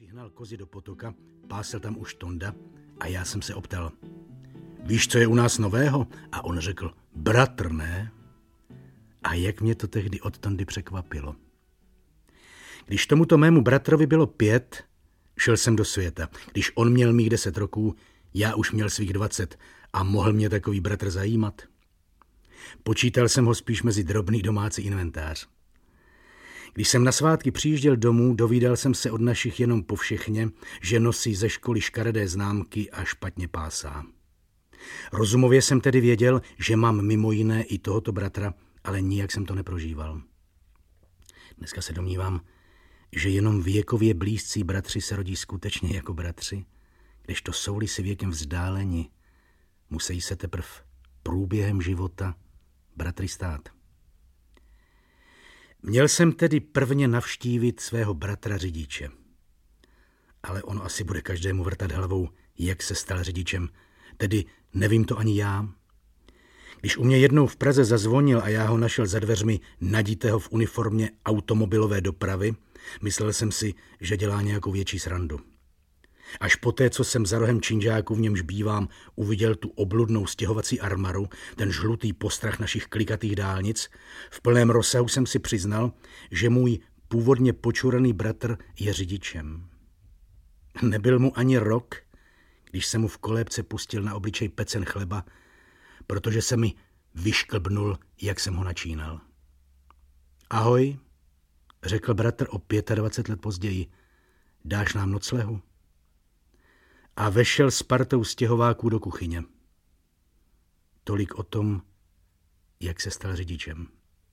Přihnal kozy do potoka, pásl tam už Tonda a já jsem se optal. Víš, co je u nás nového? A on řekl, bratr, ne? A jak mě to tehdy od Tondy překvapilo. Když tomuto mému bratrovi bylo 5, šel jsem do světa. Když on měl mých 10 roků, já už měl svých 20 a mohl mě takový bratr zajímat. Počítal jsem ho spíš mezi drobný domácí inventář. Když jsem na svátky přijížděl domů, dovídal jsem se od našich jenom povšechně, že nosí ze školy škaredé známky a špatně pásá. Rozumově jsem tedy věděl, že mám mimo jiné i tohoto bratra, ale nijak jsem to neprožíval. Dneska se domnívám, že jenom věkově blízcí bratři se rodí skutečně jako bratři, kdežto jsou-li si věkem vzdáleni, musí se teprve průběhem života bratry stát. Měl jsem tedy prvně navštívit svého bratra řidiče. Ale ono asi bude každému vrtat hlavou, jak se stal řidičem, tedy nevím to ani já. Když u mě jednou v Praze zazvonil a já ho našel za dveřmi naditého v uniformě automobilové dopravy, myslel jsem si, že dělá nějakou větší srandu. Až poté, co jsem za rohem činžáku, v němž bývám, uviděl tu obludnou stěhovací armaru, ten žlutý postrach našich klikatých dálnic, v plném rozsahu jsem si přiznal, že můj původně počuraný bratr je řidičem. Nebyl mu ani rok, když jsem mu v kolébce pustil na obličej pecen chleba, protože se mi vyšklbnul, jak jsem ho načínal. Ahoj, řekl bratr o 25 let později, dáš nám noclehu? A vešel s partou stěhováků do kuchyně. Tolik o tom, jak se stal řidičem.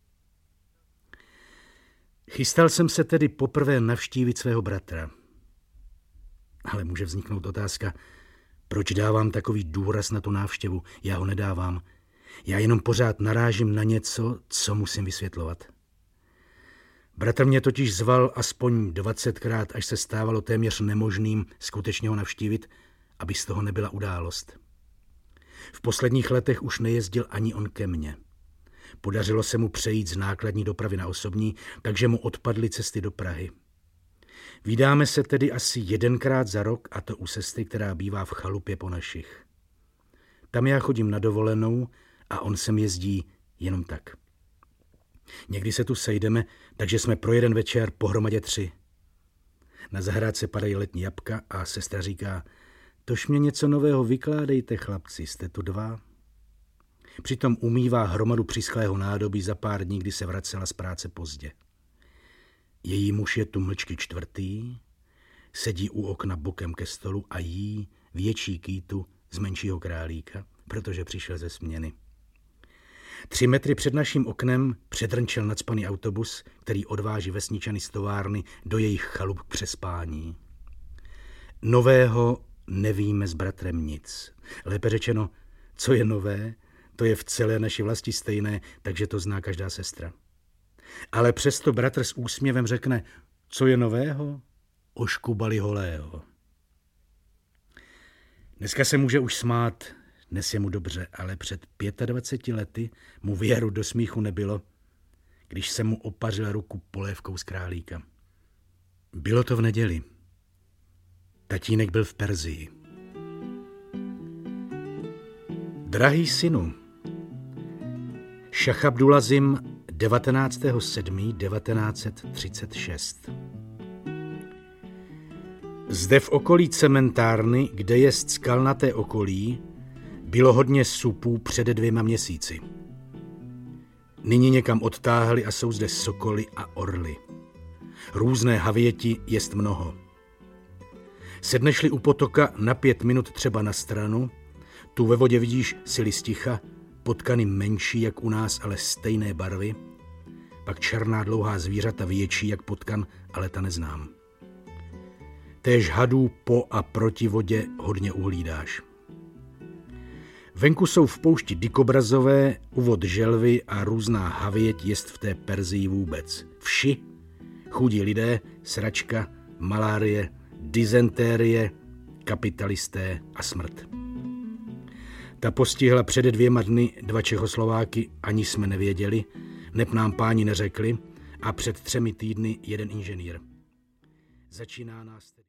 Chystal jsem se tedy poprvé navštívit svého bratra. Ale může vzniknout otázka, proč dávám takový důraz na tu návštěvu? Já ho nedávám. Já jenom pořád narážím na něco, co musím vysvětlovat. Bratr mě totiž zval aspoň 20krát, až se stávalo téměř nemožným skutečně ho navštívit, aby z toho nebyla událost. V posledních letech už nejezdil ani on ke mně. Podařilo se mu přejít z nákladní dopravy na osobní, takže mu odpadly cesty do Prahy. Vídáme se tedy asi 1krát za rok, a to u sestry, která bývá v chalupě po našich. Tam já chodím na dovolenou a on sem jezdí jenom tak. Někdy se tu sejdeme, takže jsme pro jeden večer pohromadě 3. Na zahrádce padají letní jabka a sestra říká, tož mě něco nového vykládejte, chlapci, jste tu 2. Přitom umývá hromadu přischlého nádobí za pár dní, kdy se vracela z práce pozdě. Její muž je tu mlčky 4, sedí u okna bokem ke stolu a jí větší kýtu z menšího králíka, protože přišel ze směny. 3 metry před naším oknem předrnčel nacpaný autobus, který odváží vesničany z továrny do jejich chalup k přespání. Nového nevíme s bratrem nic. Lépe řečeno, co je nové, to je v celé naší vlasti stejné, takže to zná každá sestra. Ale přesto bratr s úsměvem řekne, co je nového? Oškubali holého. Dneska se může už smát, dnes je mu dobře, ale před 25 lety mu věru do smíchu nebylo, když jsem mu opařil ruku polévkou z králíka. Bylo to v neděli. Tatínek byl v Persii. Drahý synu, Šach Abdulazim 19.7.1936. Zde v okolí cementárny, kde je skalnaté okolí, bylo hodně supů před 2 měsíci. Nyní někam odtáhli a jsou zde sokoly a orly. Různé havěti jest mnoho. Sedneš-li u potoka na 5 minut třeba na stranu, tu ve vodě vidíš sily sticha, potkany menší jak u nás, ale stejné barvy, pak černá dlouhá zvířata větší jak potkan, ale ta neznám. Též hadů po a proti vodě hodně uhlídáš. Venku jsou v poušti dikobrazové, u vod želvy a různá havěť jest v té Persii vůbec. Vši, chudí lidé, sračka, malárie, dysentérie, kapitalisté a smrt. Ta postihla před 2 dny 2 Čechoslováky, ani jsme nevěděli, neb nám páni neřekli, a před 3 týdny 1 inženýr. Začíná nás tedy